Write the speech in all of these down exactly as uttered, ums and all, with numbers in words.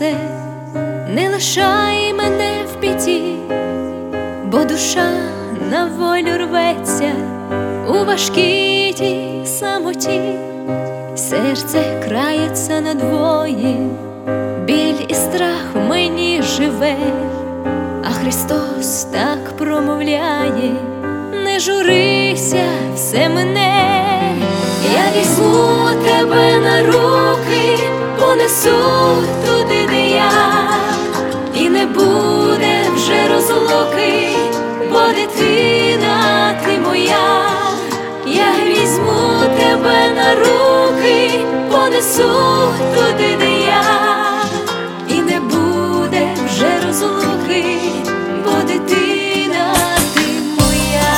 спасе, не лишай мене в біді, бо душа на волю рветься у важкій тій самоті. Серце крається надвоє, біль і страх в мені живе, а Христос так промовляє: не журися, все мене. Я візьму тебе на руки, понесу туди, де я, і не буде вже розлуки, бо дитина ти моя. Я візьму тебе на руки, понесу туди, де я, і не буде вже розлуки, бо дитина ти моя.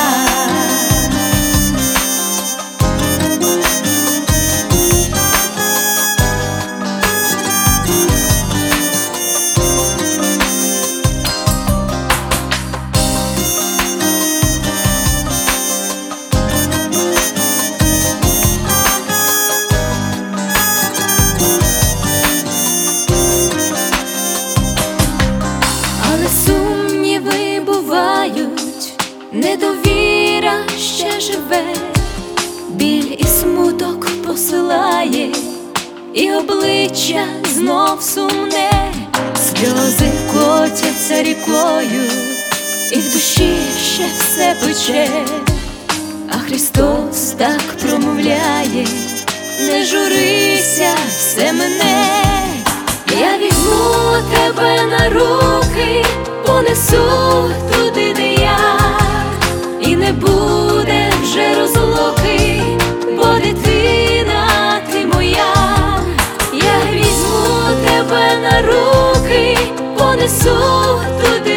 Сумніви бувають, недовіра ще живе, біль і смуток посилає, і обличчя знов сумне, сльози котяться рікою, і в душі ще все пече, а Христос так промовляє: не журися, все мене. Я візьму тебе на руки, понесу туди, де я, і не буде вже розлуки, бо дитина ти моя. Я візьму тебе на руки, понесу туди,